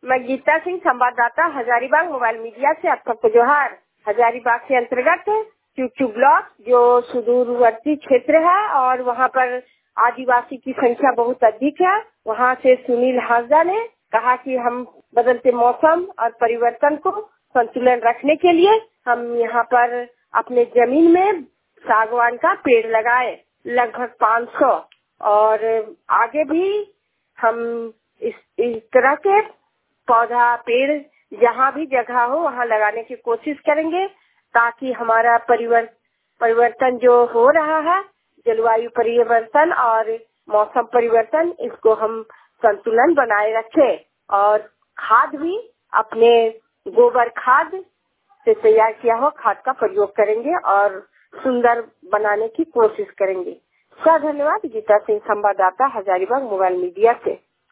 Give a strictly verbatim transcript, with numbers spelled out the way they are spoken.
मैं गीता सिंह, संवाददाता, Hazaribagh mobile media से। आप सबको जोहार। हजारीबाग के अंतर्गत चुचू ब्लॉक जो सुदूरवर्ती क्षेत्र है और वहाँ पर आदिवासी की संख्या बहुत अधिक है, वहाँ से सुनील हाजरा ने कहा कि हम बदलते मौसम और परिवर्तन को संतुलन रखने के लिए हम यहाँ पर अपने जमीन में सागवान का पेड़ लगाए, लगभग पाँच सौ, और आगे भी हम इस, इस तरह के पौधा पेड़ जहाँ भी जगह हो वहाँ लगाने की कोशिश करेंगे, ताकि हमारा परिवर्तन परिवर्तन जो हो रहा है, जलवायु परिवर्तन और मौसम परिवर्तन, इसको हम संतुलन बनाए रखें। और खाद भी अपने गोबर खाद से तैयार किया हो खाद का प्रयोग करेंगे और सुंदर बनाने की कोशिश करेंगे। सर धन्यवाद। गीता सिंह, संवाददाता, हजारीबाग मोबाइल मीडिया से।